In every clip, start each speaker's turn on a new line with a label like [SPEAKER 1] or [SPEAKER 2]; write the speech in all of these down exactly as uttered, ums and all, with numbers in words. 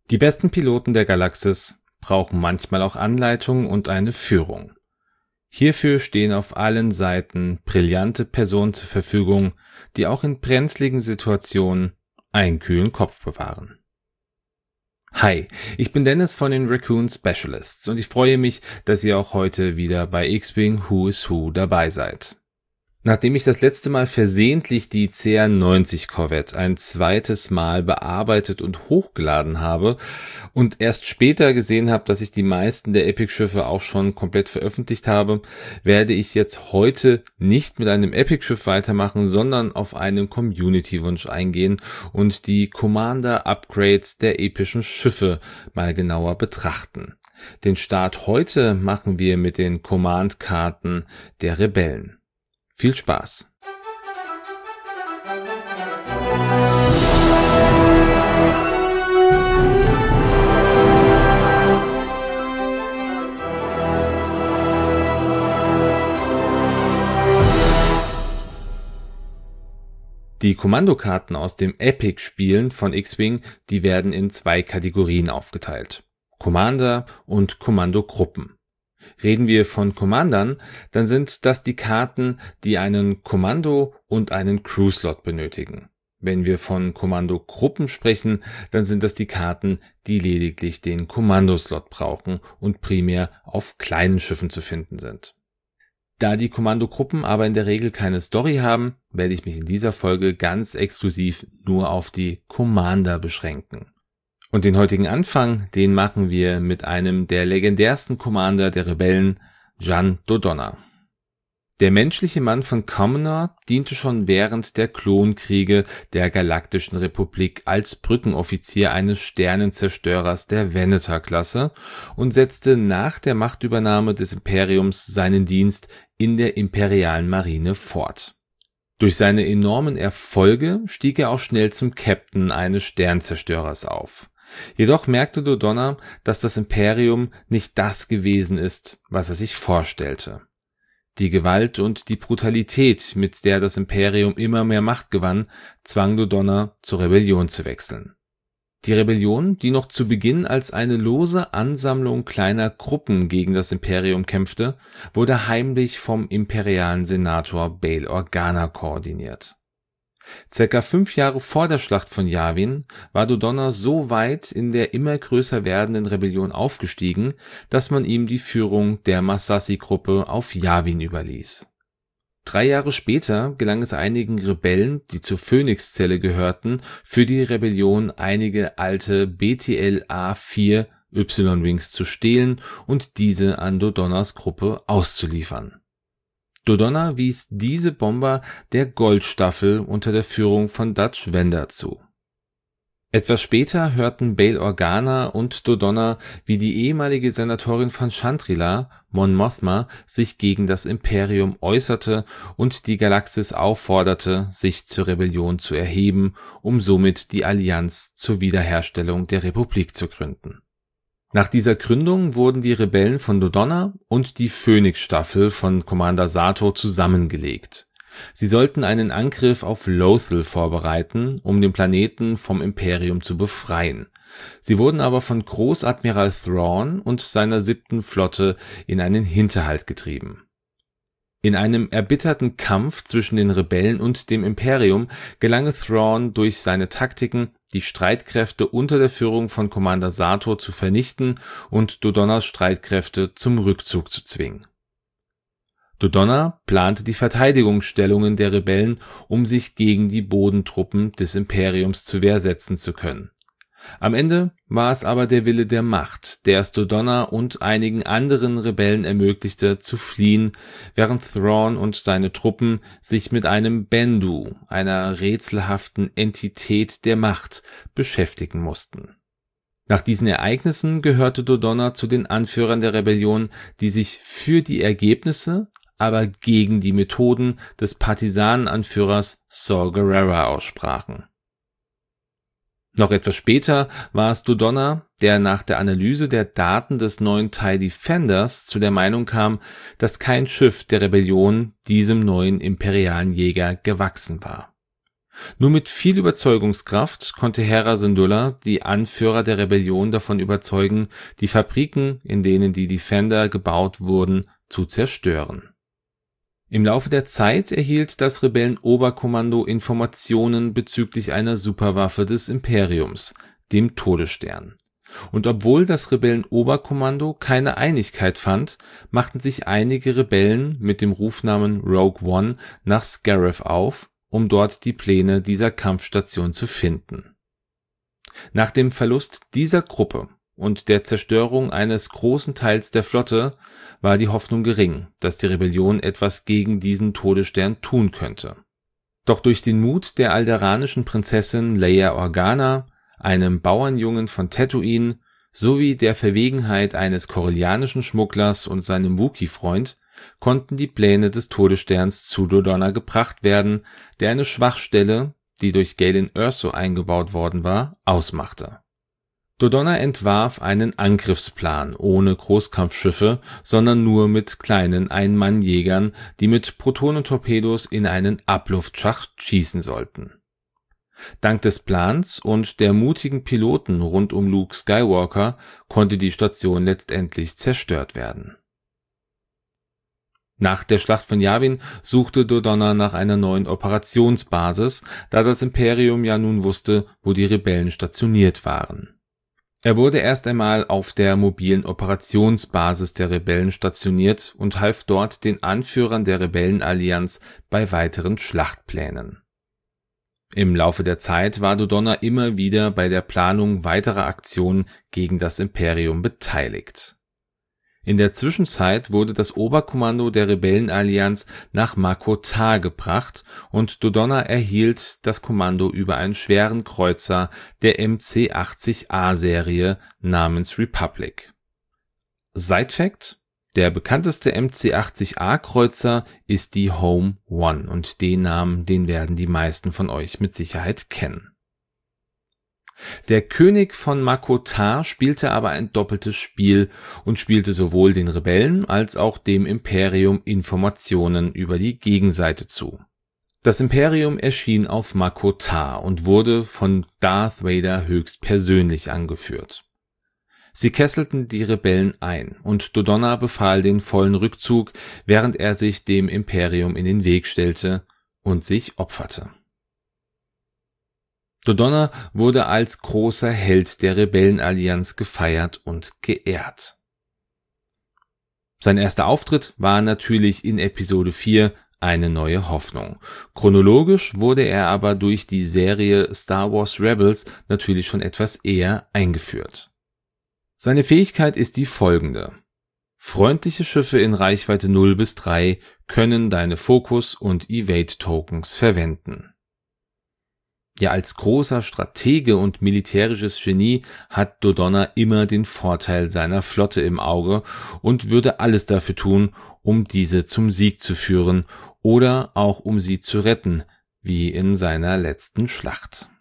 [SPEAKER 1] Die besten Piloten der Galaxis brauchen manchmal auch Anleitung und eine Führung. Hierfür stehen auf allen Seiten brillante Personen zur Verfügung, die auch in brenzligen Situationen einen kühlen Kopf bewahren. Hi, ich bin Dennis von den Raccoon Specialists und ich freue mich, dass ihr auch heute wieder bei X-Wing Who is Who dabei seid. Nachdem ich das letzte Mal versehentlich die C R neunzig Corvette ein zweites Mal bearbeitet und hochgeladen habe und erst später gesehen habe, dass ich die meisten der Epic-Schiffe auch schon komplett veröffentlicht habe, werde ich jetzt heute nicht mit einem Epic-Schiff weitermachen, sondern auf einen Community-Wunsch eingehen und die Commander-Upgrades der epischen Schiffe mal genauer betrachten. Den Start heute machen wir mit den Command-Karten der Rebellen. Viel Spaß! Die Kommandokarten aus dem Epic-Spielen von X-Wing, die werden in zwei Kategorien aufgeteilt: Commander und Kommandogruppen. Reden wir von Commandern, dann sind das die Karten, die einen Kommando- und einen Crew-Slot benötigen. Wenn wir von Kommandogruppen sprechen, dann sind das die Karten, die lediglich den Kommandoslot brauchen und primär auf kleinen Schiffen zu finden sind. Da die Kommandogruppen aber in der Regel keine Story haben, werde ich mich in dieser Folge ganz exklusiv nur auf die Commander beschränken. Und den heutigen Anfang, den machen wir mit einem der legendärsten Commander der Rebellen, Jan Dodonna. Der menschliche Mann von Commoner diente schon während der Klonkriege der Galaktischen Republik als Brückenoffizier eines Sternenzerstörers der Venator-Klasse und setzte nach der Machtübernahme des Imperiums seinen Dienst in der imperialen Marine fort. Durch seine enormen Erfolge stieg er auch schnell zum Captain eines Sternzerstörers auf. Jedoch merkte Dodonna, dass das Imperium nicht das gewesen ist, was er sich vorstellte. Die Gewalt und die Brutalität, mit der das Imperium immer mehr Macht gewann, zwang Dodonna zur Rebellion zu wechseln. Die Rebellion, die noch zu Beginn als eine lose Ansammlung kleiner Gruppen gegen das Imperium kämpfte, wurde heimlich vom imperialen Senator Bail Organa koordiniert. Circa fünf Jahre vor der Schlacht von Yavin war Dodonna so weit in der immer größer werdenden Rebellion aufgestiegen, dass man ihm die Führung der Massassi-Gruppe auf Yavin überließ. Drei Jahre später gelang es einigen Rebellen, die zur Phönix-Zelle gehörten, für die Rebellion einige alte B T L A vier Y-Wings zu stehlen und diese an Dodonnas Gruppe auszuliefern. Dodonna wies diese Bomber der Goldstaffel unter der Führung von Dutch Vander zu. Etwas später hörten Bail Organa und Dodonna, wie die ehemalige Senatorin von Chandrila, Mon Mothma, sich gegen das Imperium äußerte und die Galaxis aufforderte, sich zur Rebellion zu erheben, um somit die Allianz zur Wiederherstellung der Republik zu gründen. Nach dieser Gründung wurden die Rebellen von Dodonna und die Phönix-Staffel von Commander Sato zusammengelegt. Sie sollten einen Angriff auf Lothal vorbereiten, um den Planeten vom Imperium zu befreien. Sie wurden aber von Großadmiral Thrawn und seiner siebten Flotte in einen Hinterhalt getrieben. In einem erbitterten Kampf zwischen den Rebellen und dem Imperium gelang es Thrawn durch seine Taktiken, die Streitkräfte unter der Führung von Commander Sato zu vernichten und Dodonnas Streitkräfte zum Rückzug zu zwingen. Dodonna plante die Verteidigungsstellungen der Rebellen, um sich gegen die Bodentruppen des Imperiums zur Wehr setzen zu können. Am Ende war es aber der Wille der Macht, der es Dodonna und einigen anderen Rebellen ermöglichte, zu fliehen, während Thrawn und seine Truppen sich mit einem Bendu, einer rätselhaften Entität der Macht, beschäftigen mussten. Nach diesen Ereignissen gehörte Dodonna zu den Anführern der Rebellion, die sich für die Ergebnisse, aber gegen die Methoden des Partisanenanführers Saw Gerrera aussprachen. Noch etwas später war es Dodonna, der nach der Analyse der Daten des neuen TIE Defenders zu der Meinung kam, dass kein Schiff der Rebellion diesem neuen imperialen Jäger gewachsen war. Nur mit viel Überzeugungskraft konnte Hera Syndulla die Anführer der Rebellion davon überzeugen, die Fabriken, in denen die Defender gebaut wurden, zu zerstören. Im Laufe der Zeit erhielt das Rebellenoberkommando Informationen bezüglich einer Superwaffe des Imperiums, dem Todesstern. Und obwohl das Rebellenoberkommando keine Einigkeit fand, machten sich einige Rebellen mit dem Rufnamen Rogue One nach Scarif auf, um dort die Pläne dieser Kampfstation zu finden. Nach dem Verlust dieser Gruppe und der Zerstörung eines großen Teils der Flotte war die Hoffnung gering, dass die Rebellion etwas gegen diesen Todesstern tun könnte. Doch durch den Mut der alderanischen Prinzessin Leia Organa, einem Bauernjungen von Tatooine, sowie der Verwegenheit eines korellianischen Schmugglers und seinem Wookie-Freund konnten die Pläne des Todessterns zu Dodonna gebracht werden, der eine Schwachstelle, die durch Galen Erso eingebaut worden war, ausmachte. Dodonna entwarf einen Angriffsplan ohne Großkampfschiffe, sondern nur mit kleinen Ein-Mann-Jägern, die mit Protonentorpedos in einen Abluftschacht schießen sollten. Dank des Plans und der mutigen Piloten rund um Luke Skywalker konnte die Station letztendlich zerstört werden. Nach der Schlacht von Yavin suchte Dodonna nach einer neuen Operationsbasis, da das Imperium ja nun wusste, wo die Rebellen stationiert waren. Er wurde erst einmal auf der mobilen Operationsbasis der Rebellen stationiert und half dort den Anführern der Rebellenallianz bei weiteren Schlachtplänen. Im Laufe der Zeit war Dodonna immer wieder bei der Planung weiterer Aktionen gegen das Imperium beteiligt. In der Zwischenzeit wurde das Oberkommando der Rebellenallianz nach Makotah gebracht und Dodonna erhielt das Kommando über einen schweren Kreuzer der M C achtzig A-Serie namens Republic. Side-Fact: Der bekannteste M C achtzig A-Kreuzer ist die Home One und den Namen, den werden die meisten von euch mit Sicherheit kennen. Der König von Makotah spielte aber ein doppeltes Spiel und spielte sowohl den Rebellen als auch dem Imperium Informationen über die Gegenseite zu. Das Imperium erschien auf Makotah und wurde von Darth Vader höchstpersönlich angeführt. Sie kesselten die Rebellen ein und Dodonna befahl den vollen Rückzug, während er sich dem Imperium in den Weg stellte und sich opferte. Dodonna wurde als großer Held der Rebellenallianz gefeiert und geehrt. Sein erster Auftritt war natürlich in Episode vier Eine neue Hoffnung. Chronologisch wurde er aber durch die Serie Star Wars Rebels natürlich schon etwas eher eingeführt. Seine Fähigkeit ist die folgende: Freundliche Schiffe in Reichweite null bis drei können deine Focus- und Evade-Tokens verwenden. Ja, als großer Stratege und militärisches Genie hat Dodonna immer den Vorteil seiner Flotte im Auge und würde alles dafür tun, um diese zum Sieg zu führen oder auch um sie zu retten, wie in seiner letzten Schlacht.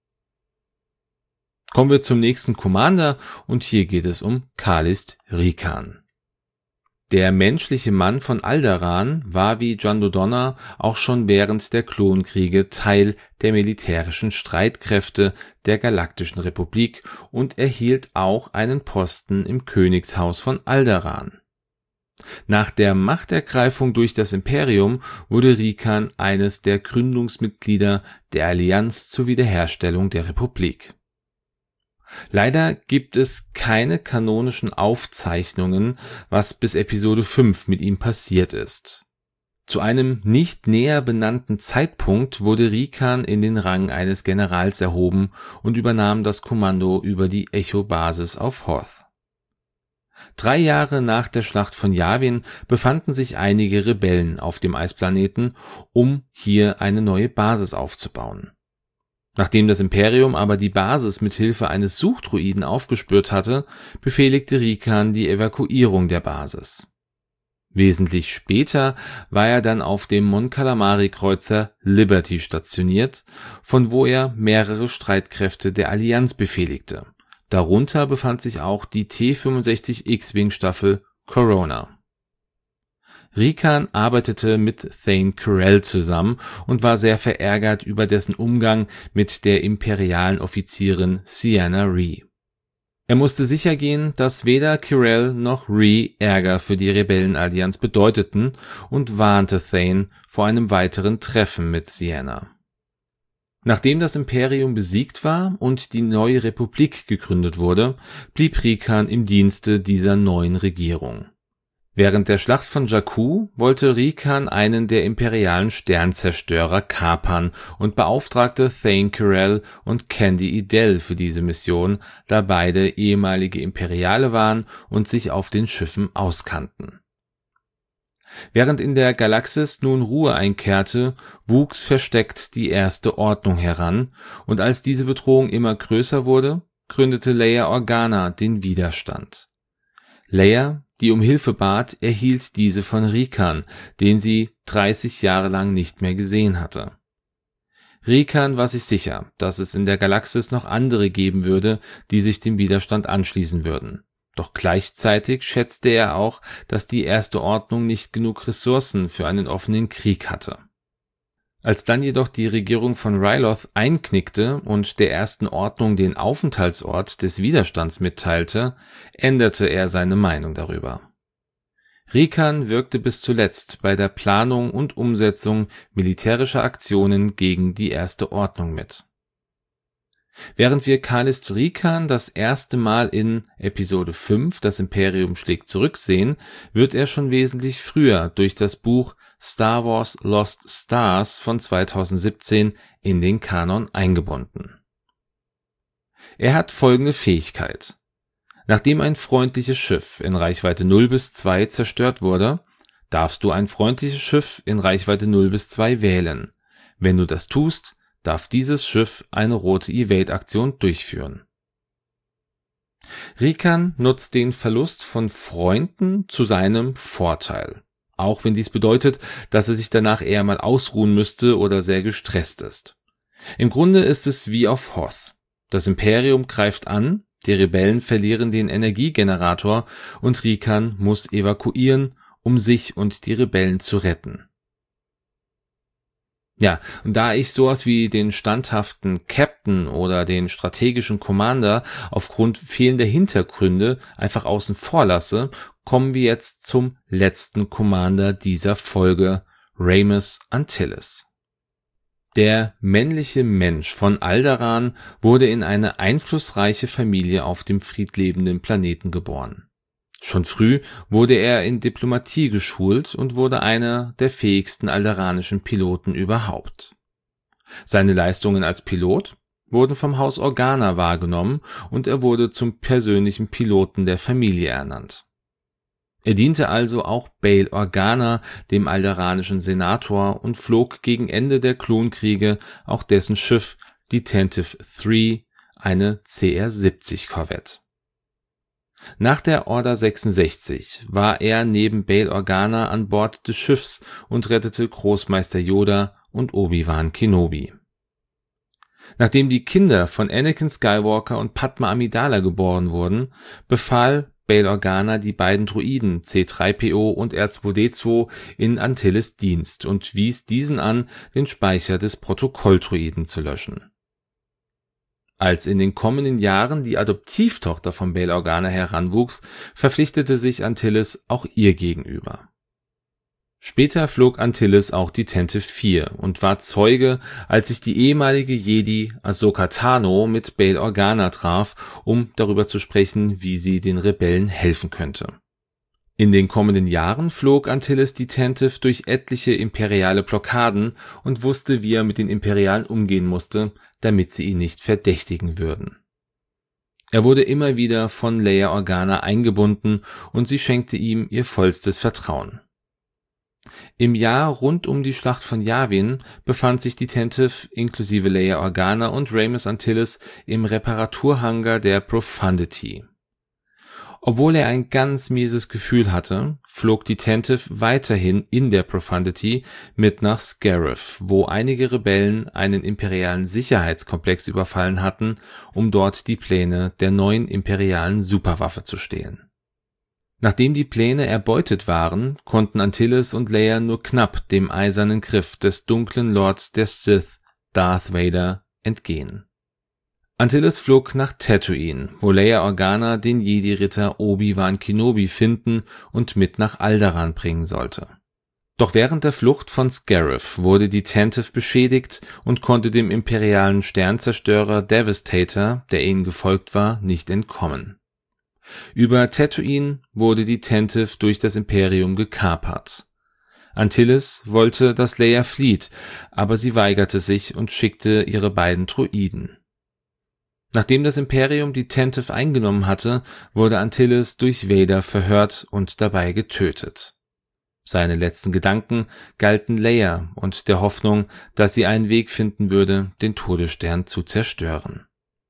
[SPEAKER 1] Kommen wir zum nächsten Commander und hier geht es um Kallist Rikan. Der menschliche Mann von Alderaan war wie John Dodonna auch schon während der Klonkriege Teil der militärischen Streitkräfte der Galaktischen Republik und erhielt auch einen Posten im Königshaus von Alderaan. Nach der Machtergreifung durch das Imperium wurde Rikan eines der Gründungsmitglieder der Allianz zur Wiederherstellung der Republik. Leider gibt es keine kanonischen Aufzeichnungen, was bis Episode fünf mit ihm passiert ist. Zu einem nicht näher benannten Zeitpunkt wurde Rikan in den Rang eines Generals erhoben und übernahm das Kommando über die Echo-Basis auf Hoth. Drei Jahre nach der Schlacht von Yavin befanden sich einige Rebellen auf dem Eisplaneten, um hier eine neue Basis aufzubauen. Nachdem das Imperium aber die Basis mit Hilfe eines Suchdruiden aufgespürt hatte, befehligte Rikan die Evakuierung der Basis. Wesentlich später war er dann auf dem Mon Calamari-Kreuzer Liberty stationiert, von wo er mehrere Streitkräfte der Allianz befehligte. Darunter befand sich auch die T fünfundsechzig X-Wing-Staffel Corona. Rikan arbeitete mit Thane Kyrell zusammen und war sehr verärgert über dessen Umgang mit der imperialen Offizierin Ciena Ree. Er musste sichergehen, dass weder Kyrell noch Ree Ärger für die Rebellenallianz bedeuteten und warnte Thane vor einem weiteren Treffen mit Ciena. Nachdem das Imperium besiegt war und die neue Republik gegründet wurde, blieb Rikan im Dienste dieser neuen Regierung. Während der Schlacht von Jakku wollte Rikan einen der imperialen Sternzerstörer kapern und beauftragte Thane Kyrell und Candy Idel für diese Mission, da beide ehemalige Imperiale waren und sich auf den Schiffen auskannten. Während in der Galaxis nun Ruhe einkehrte, wuchs versteckt die Erste Ordnung heran, und als diese Bedrohung immer größer wurde, gründete Leia Organa den Widerstand. Leia, die um Hilfe bat, erhielt diese von Rikan, den sie dreißig Jahre lang nicht mehr gesehen hatte. Rikan war sich sicher, dass es in der Galaxis noch andere geben würde, die sich dem Widerstand anschließen würden. Doch gleichzeitig schätzte er auch, dass die Erste Ordnung nicht genug Ressourcen für einen offenen Krieg hatte. Als dann jedoch die Regierung von Ryloth einknickte und der Ersten Ordnung den Aufenthaltsort des Widerstands mitteilte, änderte er seine Meinung darüber. Rikan wirkte bis zuletzt bei der Planung und Umsetzung militärischer Aktionen gegen die Erste Ordnung mit. Während wir Kallist Rikan das erste Mal in Episode fünf, das Imperium schlägt zurück, sehen, wird er schon wesentlich früher durch das Buch Star Wars Lost Stars von zweitausendsiebzehn in den Kanon eingebunden. Er hat folgende Fähigkeit. Nachdem ein freundliches Schiff in Reichweite null bis zwei zerstört wurde, darfst du ein freundliches Schiff in Reichweite null bis zwei wählen. Wenn du das tust, darf dieses Schiff eine rote Evade-Aktion durchführen. Rikan nutzt den Verlust von Freunden zu seinem Vorteil, auch wenn dies bedeutet, dass er sich danach eher mal ausruhen müsste oder sehr gestresst ist. Im Grunde ist es wie auf Hoth. Das Imperium greift an, die Rebellen verlieren den Energiegenerator und Rikan muss evakuieren, um sich und die Rebellen zu retten. Ja, und da ich sowas wie den standhaften Captain oder den strategischen Commander aufgrund fehlender Hintergründe einfach außen vor lasse, kommen wir jetzt zum letzten Commander dieser Folge, Raymus Antilles. Der männliche Mensch von Alderaan wurde in eine einflussreiche Familie auf dem friedlebenden Planeten geboren. Schon früh wurde er in Diplomatie geschult und wurde einer der fähigsten alderaanischen Piloten überhaupt. Seine Leistungen als Pilot wurden vom Haus Organa wahrgenommen und er wurde zum persönlichen Piloten der Familie ernannt. Er diente also auch Bail Organa, dem alderaanischen Senator, und flog gegen Ende der Klonkriege auch dessen Schiff, die Tantive drei, eine C R siebzig Korvette. Nach der Order sechsundsechzig war er neben Bail Organa an Bord des Schiffs und rettete Großmeister Yoda und Obi-Wan Kenobi. Nachdem die Kinder von Anakin Skywalker und Padma Amidala geboren wurden, befahl Bail Organa die beiden Droiden C drei P O und R zwei D zwei in Antilles Dienst und wies diesen an, den Speicher des Protokolldroiden zu löschen. Als in den kommenden Jahren die Adoptivtochter von Bail Organa heranwuchs, verpflichtete sich Antilles auch ihr gegenüber. Später flog Antilles auch die Tantive vier und war Zeuge, als sich die ehemalige Jedi Ahsoka Tano mit Bail Organa traf, um darüber zu sprechen, wie sie den Rebellen helfen könnte. In den kommenden Jahren flog Antilles die Tantive durch etliche imperiale Blockaden und wusste, wie er mit den Imperialen umgehen musste, damit sie ihn nicht verdächtigen würden. Er wurde immer wieder von Leia Organa eingebunden und sie schenkte ihm ihr vollstes Vertrauen. Im Jahr rund um die Schlacht von Yavin befand sich die Tantive inklusive Leia Organa und Raymus Antilles im Reparaturhangar der Profundity. Obwohl er ein ganz mieses Gefühl hatte, flog die Tantive weiterhin in der Profundity mit nach Scarif, wo einige Rebellen einen imperialen Sicherheitskomplex überfallen hatten, um dort die Pläne der neuen imperialen Superwaffe zu stehlen. Nachdem die Pläne erbeutet waren, konnten Antilles und Leia nur knapp dem eisernen Griff des dunklen Lords der Sith, Darth Vader, entgehen. Antilles flog nach Tatooine, wo Leia Organa den Jedi-Ritter Obi-Wan Kenobi finden und mit nach Alderaan bringen sollte. Doch während der Flucht von Scarif wurde die Tantive beschädigt und konnte dem imperialen Sternzerstörer Devastator, der ihnen gefolgt war, nicht entkommen. Über Tatooine wurde die Tantive durch das Imperium gekapert. Antilles wollte, dass Leia flieht, aber sie weigerte sich und schickte ihre beiden Droiden. Nachdem das Imperium die Tantive eingenommen hatte, wurde Antilles durch Vader verhört und dabei getötet. Seine letzten Gedanken galten Leia und der Hoffnung, dass sie einen Weg finden würde, den Todesstern zu zerstören.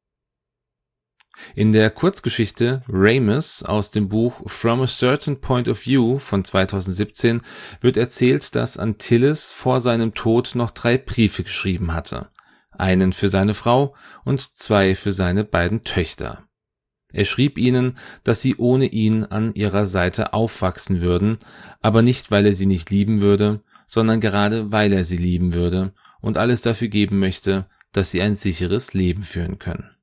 [SPEAKER 1] In der Kurzgeschichte Ramus aus dem Buch From a Certain Point of View von zweitausendsiebzehn wird erzählt, dass Antilles vor seinem Tod noch drei Briefe geschrieben hatte. Einen für seine Frau und zwei für seine beiden Töchter. Er schrieb ihnen, dass sie ohne ihn an ihrer Seite aufwachsen würden, aber nicht, weil er sie nicht lieben würde, sondern gerade, weil er sie lieben würde und alles dafür geben möchte, dass sie ein sicheres Leben führen können.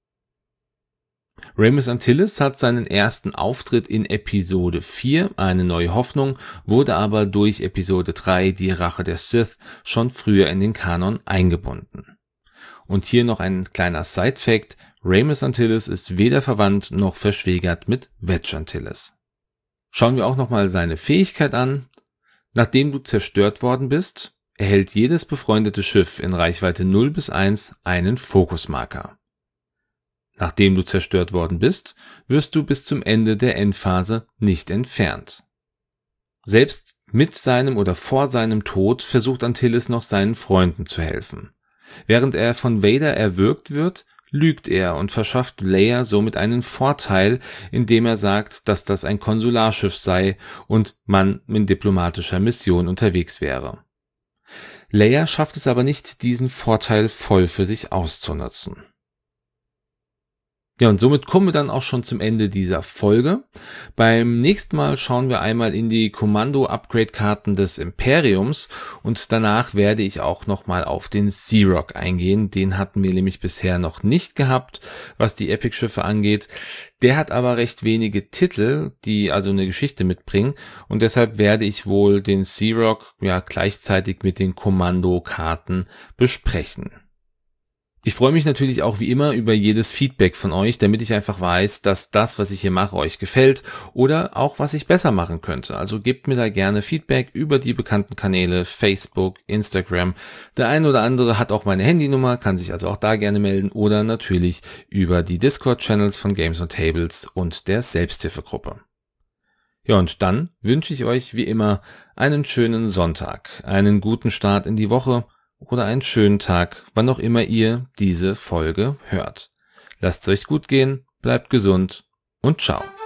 [SPEAKER 1] Ramos Antilles hat seinen ersten Auftritt in Episode vier, Eine neue Hoffnung, wurde aber durch Episode drei, Die Rache der Sith, schon früher in den Kanon eingebunden. Und hier noch ein kleiner Side-Fact: Ramos Antilles ist weder verwandt noch verschwägert mit Wedge Antilles. Schauen wir auch nochmal seine Fähigkeit an. Nachdem du zerstört worden bist, erhält jedes befreundete Schiff in Reichweite null bis eins einen Fokusmarker. Nachdem du zerstört worden bist, wirst du bis zum Ende der Endphase nicht entfernt. Selbst mit seinem oder vor seinem Tod versucht Antilles noch seinen Freunden zu helfen. Während er von Vader erwürgt wird, lügt er und verschafft Leia somit einen Vorteil, indem er sagt, dass das ein Konsularschiff sei und man in diplomatischer Mission unterwegs wäre. Leia schafft es aber nicht, diesen Vorteil voll für sich auszunutzen. Ja, und somit kommen wir dann auch schon zum Ende dieser Folge. Beim nächsten Mal schauen wir einmal in die Kommando-Upgrade-Karten des Imperiums und danach werde ich auch nochmal auf den Searock eingehen. Den hatten wir nämlich bisher noch nicht gehabt, was die Epic-Schiffe angeht. Der hat aber recht wenige Titel, die also eine Geschichte mitbringen, und deshalb werde ich wohl den Searock ja gleichzeitig mit den Kommando-Karten besprechen. Ich freue mich natürlich auch wie immer über jedes Feedback von euch, damit ich einfach weiß, dass das, was ich hier mache, euch gefällt oder auch, was ich besser machen könnte. Also gebt mir da gerne Feedback über die bekannten Kanäle Facebook, Instagram. Der ein oder andere hat auch meine Handynummer, kann sich also auch da gerne melden oder natürlich über die Discord-Channels von Games und Tables und der Selbsthilfegruppe. Ja, und dann wünsche ich euch wie immer einen schönen Sonntag, einen guten Start in die Woche oder einen schönen Tag, wann auch immer ihr diese Folge hört. Lasst es euch gut gehen, bleibt gesund und ciao.